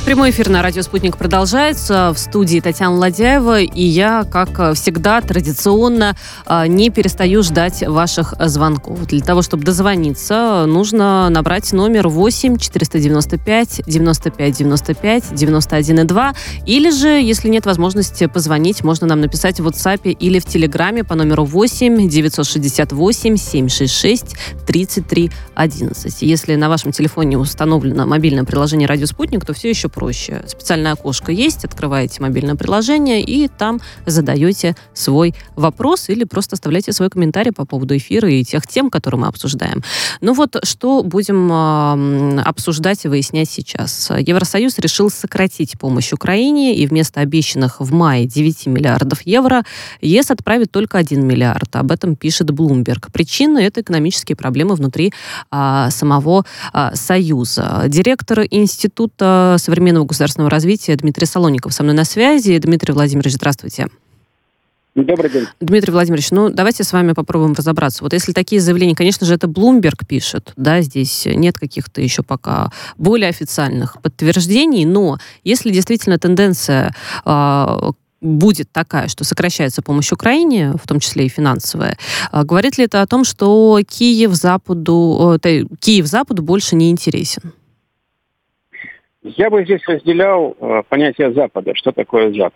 Прямой эфир на радио «Спутник» продолжается. В студии Татьяна Ладяева. И я, как всегда, традиционно не перестаю ждать ваших звонков. Для того, чтобы дозвониться, нужно набрать номер 8 495 95 95 91,2. Или же, если нет возможности позвонить, можно нам написать в WhatsApp или в Телеграме по номеру 8 968 766 33 11. Если на вашем телефоне установлено мобильное приложение «Радио Спутник», то все еще проще. Специальное окошко есть, открываете мобильное приложение и там задаете свой вопрос или просто оставляйте свой комментарий по поводу эфира и тех тем, которые мы обсуждаем. Ну вот, что будем обсуждать и выяснять сейчас. Евросоюз решил сократить помощь Украине, и вместо обещанных в мае 9 миллиардов евро ЕС отправит только 1 миллиард. Об этом пишет Bloomberg. Причина – это экономические проблемы внутри самого Союза. Директор Института современного государственного развития Дмитрий Солоников со мной на связи. Дмитрий Владимирович, здравствуйте. Добрый день. Дмитрий Владимирович, давайте с вами попробуем разобраться. Вот если такие заявления, конечно же, это Bloomberg пишет, да, здесь нет каких-то еще пока более официальных подтверждений, но если действительно тенденция будет такая, что сокращается помощь Украине, в том числе и финансовая, говорит ли это о том, что Киев Западу больше не интересен? Я бы здесь разделял понятие Запада. Что такое Запад?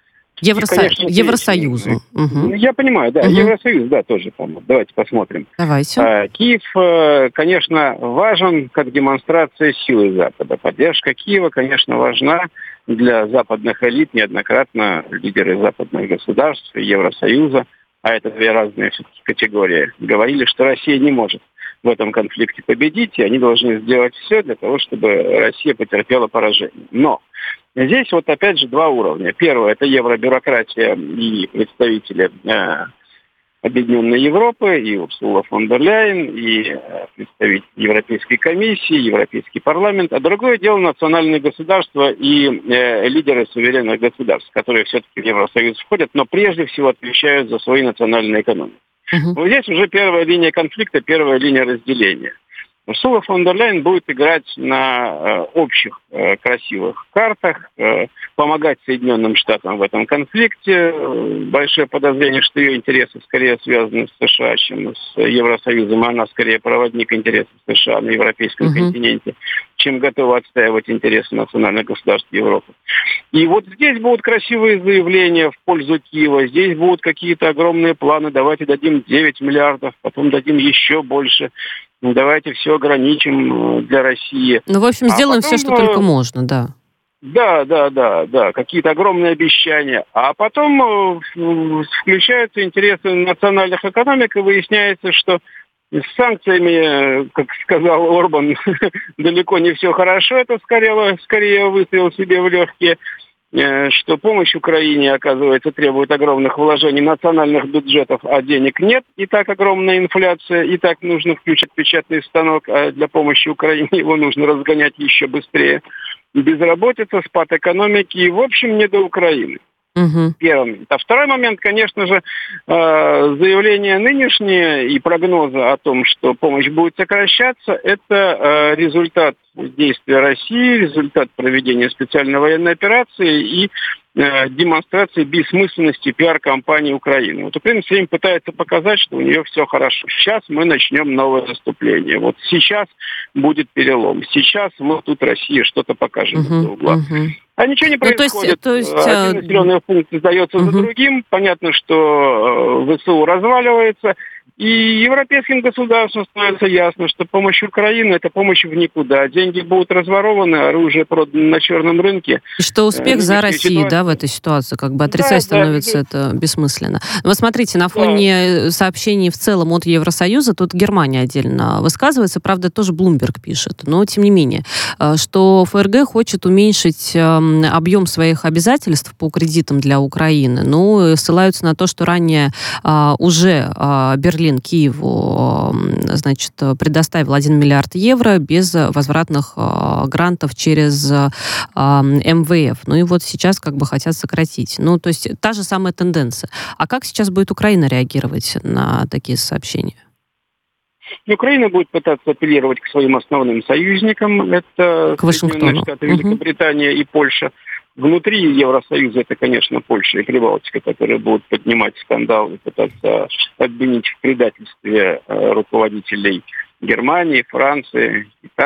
Евросоюзу. Угу. Я понимаю, да. Угу. Евросоюз, да, тоже. Давайте посмотрим. Давайте. Киев, конечно, важен как демонстрация силы Запада. Поддержка Киева, конечно, важна для западных элит. Неоднократно лидеры западных государств и Евросоюза, а это две разные все-таки категории, говорили, что Россия не может в этом конфликте победить, и они должны сделать все для того, чтобы Россия потерпела поражение. Но здесь вот опять же два уровня. Первое – это евробюрократия и представители Объединенной Европы, и Урсула фон дер Ляйен, и представители Европейской комиссии, Европейский парламент. А другое дело – национальные государства и лидеры суверенных государств, которые все-таки в Евросоюз входят, но прежде всего отвечают за свои национальные экономики. Вот здесь уже первая линия конфликта, первая линия разделения. Урсула фон дер Ляйен будет играть на общих красивых картах, помогать Соединенным Штатам в этом конфликте. Большое подозрение, что ее интересы скорее связаны с США, чем с Евросоюзом. Она скорее проводник интересов США на европейском континенте, чем готова отстаивать интересы национальных государств Европы. И вот здесь будут красивые заявления в пользу Киева. Здесь будут какие-то огромные планы. Давайте дадим 9 миллиардов, потом дадим еще больше. Давайте все ограничим для России. В общем, сделаем все, что только можно, да. Да. Какие-то огромные обещания. А потом включаются интересы национальных экономик, и выясняется, что с санкциями, как сказал Орбан, далеко не все хорошо. Это скорее выстрел себе в легкие. Что помощь Украине, оказывается, требует огромных вложений национальных бюджетов, а денег нет. И так огромная инфляция, и так нужно включить печатный станок, а для помощи Украине его нужно разгонять еще быстрее. Безработица, спад экономики и, в общем, не до Украины. Первый момент. А второй момент, конечно же, заявление нынешнее и прогнозы о том, что помощь будет сокращаться, это результат действия России, результат проведения специальной военной операции и демонстрации бессмысленности пиар-кампании Украины. Вот Украина все время пытается показать, что у нее все хорошо. Сейчас мы начнем новое наступление. Вот сейчас будет перелом. Сейчас мы тут Россия что-то покажем из-за угла. А ничего не происходит. То есть, один населенный пункт сдается за другим. Понятно, что ВСУ разваливается. И европейским государствам становится ясно, что помощь Украине – это помощь в никуда. Деньги будут разворованы, оружие продано на черном рынке. И что успех за Россией, да, в этой ситуации? Как бы отрицать становится это бессмысленно. Но смотрите, на фоне сообщений в целом от Евросоюза, тут Германия отдельно высказывается, правда, тоже Bloomberg пишет, но тем не менее, что ФРГ хочет уменьшить объем своих обязательств по кредитам для Украины. Ну, ссылаются на то, что ранее уже Берлин Киеву, значит, предоставил 1 миллиард евро без возвратных грантов через МВФ. Ну и вот сейчас как бы хотят сократить. Ну, то есть та же самая тенденция. А как сейчас будет Украина реагировать на такие сообщения? И Украина будет пытаться апеллировать к своим основным союзникам. Это Соединенные Штаты, Великобритания и Польша. Внутри Евросоюза это, конечно, Польша и Прибалтика, которые будут поднимать скандал и пытаться обвинить в предательстве руководителей Германии, Франции,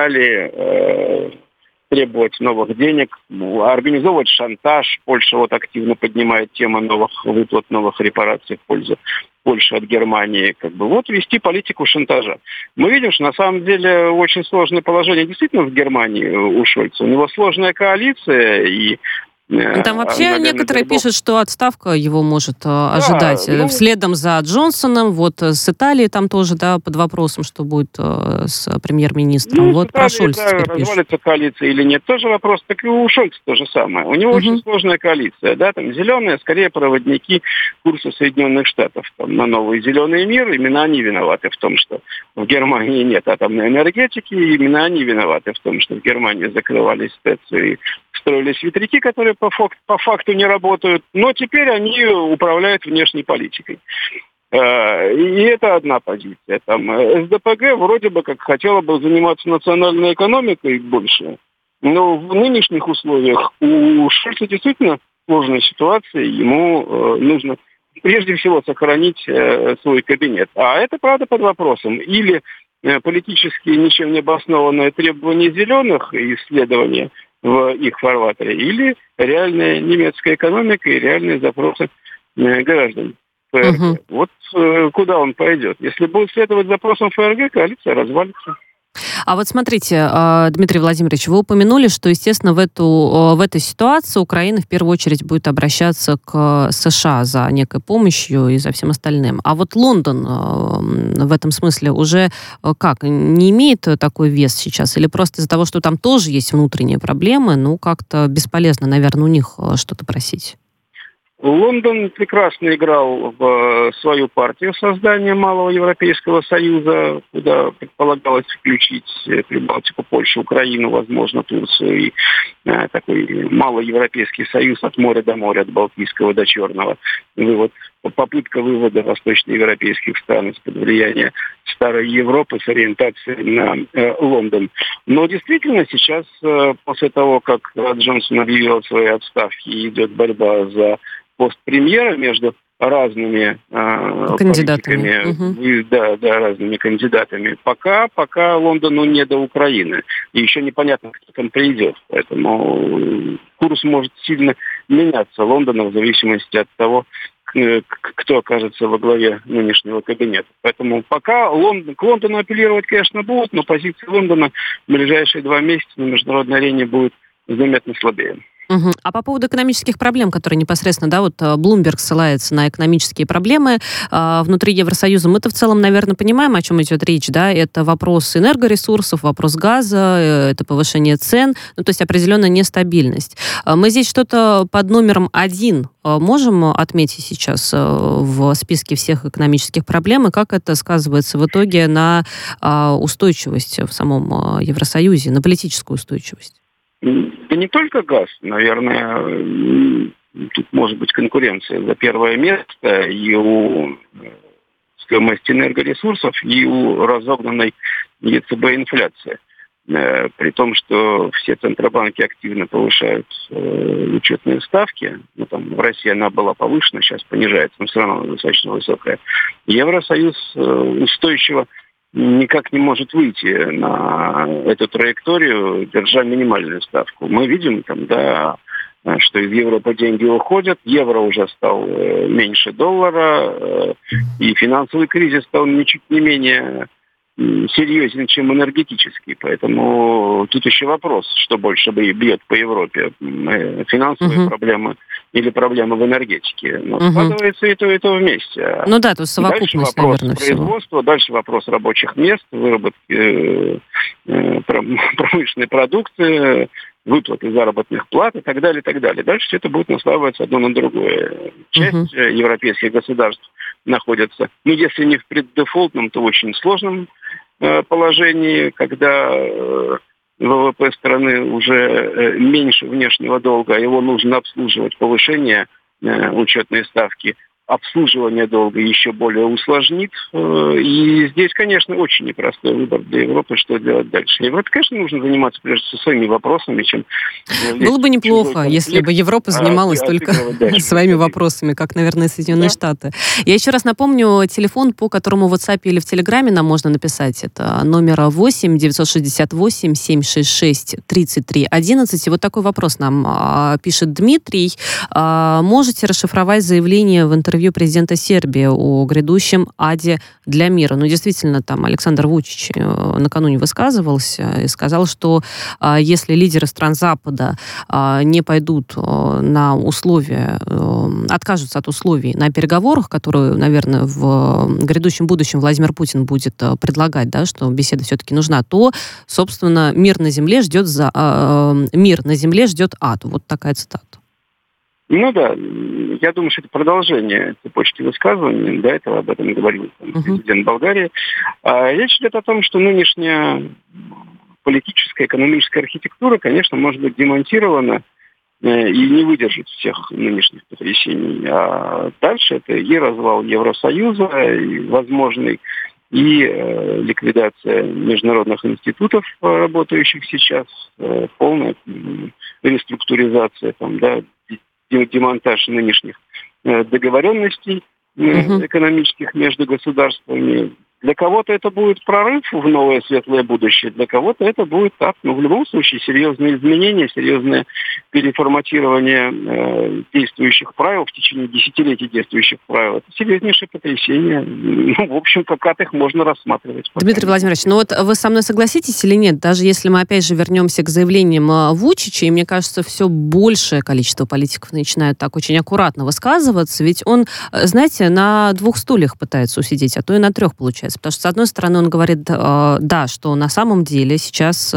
Италии, требовать новых денег, организовывать шантаж. Польша вот активно поднимает тему новых выплат, новых репараций в пользу Польши от Германии. Вот вести политику шантажа. Мы видим, что на самом деле очень сложное положение действительно в Германии у Шольца. У него сложная коалиция и... Там вообще некоторые пишут, что отставка его может ожидать. Следом за Джонсоном, с Италией там тоже, под вопросом, что будет с премьер-министром. Про Шольца теперь пишут. Развалится коалиция или нет, тоже вопрос. Так и у Шольца то же самое. У него очень сложная коалиция. Там зеленые, скорее, проводники курса Соединенных Штатов. На новый зеленый мир. Именно они виноваты в том, что в Германии нет атомной энергетики. Именно они виноваты в том, что в Германии закрывались ТЭЦ и строились ветряки, которые по факту не работают, но теперь они управляют внешней политикой. И это одна позиция. СДПГ вроде бы как хотела бы заниматься национальной экономикой больше, но в нынешних условиях у Шольца действительно сложная ситуация, ему нужно прежде всего сохранить свой кабинет. А это, правда, под вопросом. Или политически ничем не обоснованное требование зеленых и исследования в их фарватере, или реальная немецкая экономика и реальные запросы граждан ФРГ. Куда он пойдет. Если будет следовать запросам ФРГ, коалиция развалится. А смотрите, Дмитрий Владимирович, вы упомянули, что, естественно, в этой ситуации Украина в первую очередь будет обращаться к США за некой помощью и за всем остальным. А Лондон в этом смысле уже не имеет такой вес сейчас? Или просто из-за того, что там тоже есть внутренние проблемы, как-то бесполезно, наверное, у них что-то просить? Лондон прекрасно играл в свою партию создания Малого Европейского Союза, куда предполагалось включить Прибалтику, Польшу, Украину, возможно, Турцию и такой Малый Европейский Союз от моря до моря, от Балтийского до Черного. Попытка вывода восточноевропейских стран из-под влияния старой Европы с ориентацией на Лондон. Но действительно сейчас, после того, как Джонсон объявил о своей отставке и идет борьба за пост премьера между разными кандидатами. Разными кандидатами. Пока Лондону не до Украины. И еще непонятно, кто там придет. Поэтому курс может сильно меняться Лондона в зависимости от того, кто окажется во главе нынешнего кабинета. Поэтому пока к Лондону апеллировать, конечно, будут, но позиция Лондона в ближайшие 2 месяца на международной арене будет заметно слабее. А по поводу экономических проблем, которые непосредственно, Bloomberg ссылается на экономические проблемы внутри Евросоюза, мы-то в целом, наверное, понимаем, о чем идет речь, это вопрос энергоресурсов, вопрос газа, это повышение цен, то есть определенная нестабильность. Мы здесь что-то под номером 1 можем отметить сейчас в списке всех экономических проблем, и как это сказывается в итоге на устойчивость в самом Евросоюзе, на политическую устойчивость? Да не только газ, наверное, тут может быть конкуренция за первое место и у стоимости энергоресурсов, и у разогнанной ЕЦБ инфляции. При том, что все центробанки активно повышают учетные ставки, в России она была повышена, сейчас понижается, но все равно достаточно высокая. Евросоюз устойчиво никак не может выйти на эту траекторию, держа минимальную ставку. Мы видим, что из Европы деньги уходят, евро уже стал меньше доллара, и финансовый кризис стал ничуть не менее серьезен, чем энергетический. Поэтому тут еще вопрос, что больше бьет по Европе. Финансовые проблемы или проблемы в энергетике. Но складывается и то вместе. То совокупность, наверное, производства, дальше вопрос рабочих мест, выработки промышленной продукции, выплаты заработных плат и так далее, и так далее. Дальше все это будет наслаиваться одно на другое. Часть европейских государств находится, если не в преддефолтном, то в очень сложном положении, когда ВВП страны уже меньше внешнего долга, его нужно обслуживать, повышение учетной ставки обслуживание долга еще более усложнит. И здесь, конечно, очень непростой выбор для Европы, что делать дальше. Европе, конечно, нужно заниматься прежде всего своими вопросами, чем... Было бы неплохо, если бы Европа занималась только своими вопросами, как, наверное, Соединенные Штаты. Я еще раз напомню, телефон, по которому в WhatsApp или в Телеграме нам можно написать, это номер 8 968 766 33 11. И вот такой вопрос нам пишет Дмитрий. Можете расшифровать заявление в интервью президента Сербии о грядущем аде для мира? Ну, действительно, там Александр Вучич накануне высказывался и сказал, что если лидеры стран Запада не пойдут на условия, откажутся от условий на переговорах, которые, наверное, в грядущем будущем Владимир Путин будет предлагать, да, что беседа все-таки нужна, то, собственно, мир на земле ждет ад. Вот такая цитата. Ну да, я думаю, что это продолжение цепочки высказываний. До этого об этом говорил президент Болгарии. Речь идет о том, что нынешняя политическая, экономическая архитектура, конечно, может быть демонтирована и не выдержит всех нынешних потрясений. А дальше это и развал Евросоюза, и возможный, и ликвидация международных институтов, работающих сейчас, полная реструктуризация, там, да, демонтаж нынешних договоренностей экономических между государствами. Для кого-то это будет прорыв в новое светлое будущее, для кого-то это будет так. Но в любом случае серьезные изменения, серьезное переформатирование действующих правил в течение десятилетий действующих правил. Это серьезнейшее потрясение. Ну, в общем, как от их можно рассматривать. Дмитрий Владимирович, ну вот вы со мной согласитесь или нет? Даже если мы опять же вернемся к заявлениям Вучича, и мне кажется, все большее количество политиков начинают так очень аккуратно высказываться, ведь он, знаете, на 2 стульях пытается усидеть, а то и на 3 получается. Потому что, с одной стороны, он говорит, да, что на самом деле сейчас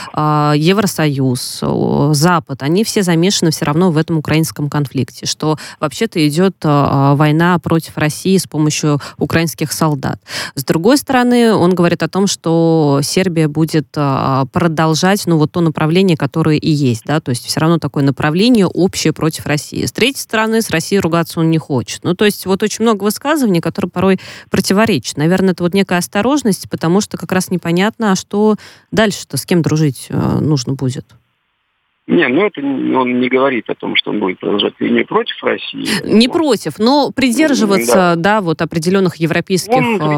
Евросоюз, Запад, они все замешаны все равно в этом украинском конфликте, что вообще-то идет война против России с помощью украинских солдат. С другой стороны, он говорит о том, что Сербия будет продолжать, ну, вот то направление, которое и есть, да, то есть все равно такое направление общее против России. С третьей стороны, с Россией ругаться он не хочет. Ну, то есть вот очень много высказываний, которые порой противоречат. Наверное, это вот некая осторожность, потому что как раз непонятно, а что дальше-то, с кем дружить нужно будет. Не, ну это он не говорит о том, что он будет продолжать линию против России. Не против, но придерживаться, да, вот определенных европейских...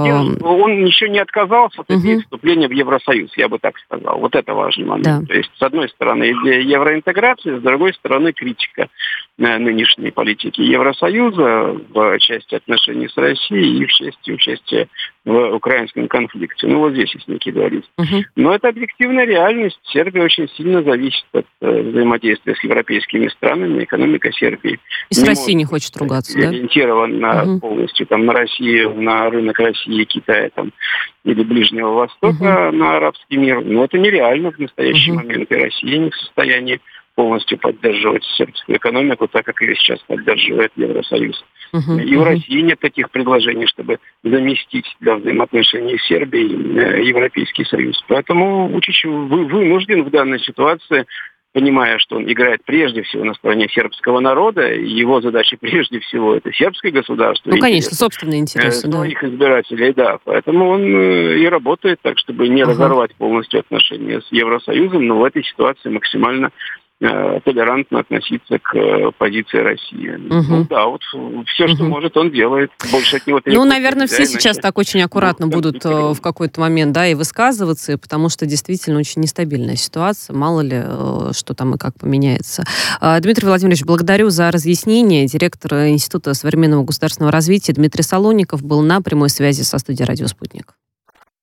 Он еще не отказался от вступления в Евросоюз, я бы так сказал. Вот это важный момент. Да. То есть, с одной стороны, идея евроинтеграции, с другой стороны, критика нынешней политики Евросоюза в части отношений с Россией и в части участия в украинском конфликте. Ну, вот здесь есть некий дуализм. Но это объективная реальность. Сербия очень сильно зависит от взаимодействия с европейскими странами. Экономика Сербии и с Россией не хочет ругаться, да? Ориентирована полностью там, на Россию, на рынок России, Китая там, или Ближнего Востока, на арабский мир. Но это нереально в настоящий момент. И Россия не в состоянии полностью поддерживать сербскую экономику, так как ее сейчас поддерживает Евросоюз. И в России нет таких предложений, чтобы заместить для взаимоотношений с Сербией Европейский Союз. Поэтому Вучич вынужден в данной ситуации, понимая, что он играет прежде всего на стороне сербского народа, и его задача прежде всего это сербское государство. Ну, конечно, собственные интересы. Своих избирателей, да. Поэтому он и работает так, чтобы не разорвать полностью отношения с Евросоюзом, но в этой ситуации максимально толерантно относиться к позиции России. Ну да, вот все, что может, он делает. Больше от него требуется. Ну, наверное, все сейчас так очень аккуратно будут в какой-то момент, да, и высказываться, потому что действительно очень нестабильная ситуация. Мало ли, что там и как поменяется. Дмитрий Владимирович, благодарю за разъяснение. Директор Института современного государственного развития Дмитрий Солоников был на прямой связи со студией «Радио Спутник».